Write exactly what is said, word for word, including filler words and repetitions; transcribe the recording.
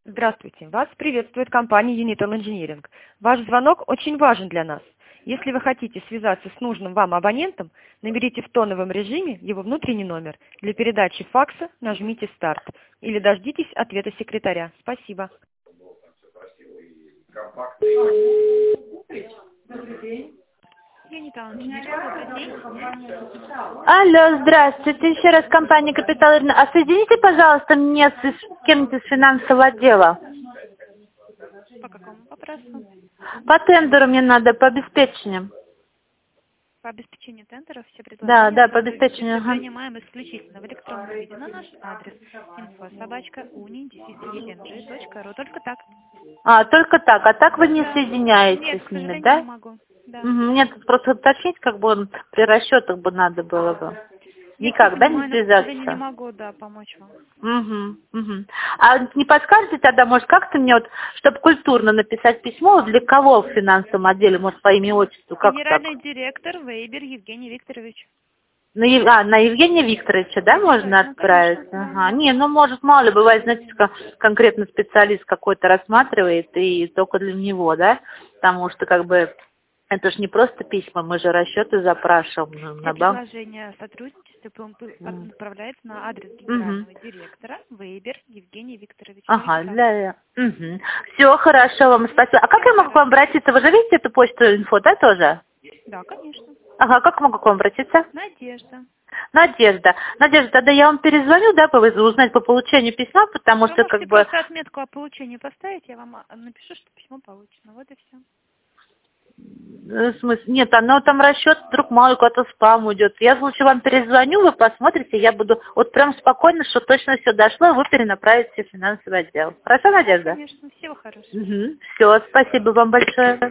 Здравствуйте. Вас приветствует компания Unitel Engineering. Ваш звонок очень важен для нас. Если вы хотите связаться с нужным вам абонентом, наберите в тоновом режиме его внутренний номер. Для передачи факса нажмите «Старт» или дождитесь ответа секретаря. Спасибо. Unitel Engineering, добрый день. Алло, здравствуйте. Еще раз компания Капитал. А соедините, пожалуйста, мне с с кем-нибудь из финансового отдела. По какому вопросу? По тендеру мне надо, по обеспечению. По обеспечению тендеров все Да, предложения да, по обеспечению. Ага. принимаем исключительно в электронном виде на наш адрес инфо собачка уни точка ру. Только так. А, только так. А так вы не Да. соединяетесь Нет, к с ними, сожалению, да? не могу. Да. Угу. Мне тут просто уточнить, как бы он при расчетах бы надо было бы. Я все Никогда не понимаю, но, к сожалению, не связаться. могу, да, помочь вам. Угу, угу. А не подскажете тогда, может, как-то мне вот, чтобы культурно написать письмо, для кого в финансовом отделе, может, по имени отчеству, как так? Генеральный директор Вейбер Евгений Викторович. На, Ев- а, на Евгения Викторовича, да, можно Обязательно, отправить? конечно, Ага. да. Не, ну, может, мало ли, бывает, знаете, ка- конкретно специалист какой-то рассматривает, и только для него, да? Потому что, как бы, это же не просто письма, мы же расчеты запрашиваем на, Все на банк. предложения о сотрудничестве пом- М. отправляются на адрес Мгм. генерального директора Вейбер Евгений Викторович. Ага, Только так. для... Угу. Все, хорошо, вам спасибо. А как Всего я могу к вам хорошего. обратиться? Вы же видите эту почту инфо, да, тоже? Да, конечно. Ага, как могу к вам обратиться? Надежда. Надежда. Надежда, тогда я вам перезвоню, да, по- узнать по получению письма, потому Вы что, как можете бы, просто отметку о получении поставить, я вам а, напишу, что письмо получено. Вот и все. э, в смысле, нет, оно там расчет, вдруг мало ли куда-то спам уйдет. Я лучше вам перезвоню, вы посмотрите, я буду вот прям спокойно, что точно все дошло, вы перенаправите в финансовый отдел. Хорошо, Да, Надежда? конечно. Всего хорошего. Угу. Все, спасибо вам большое.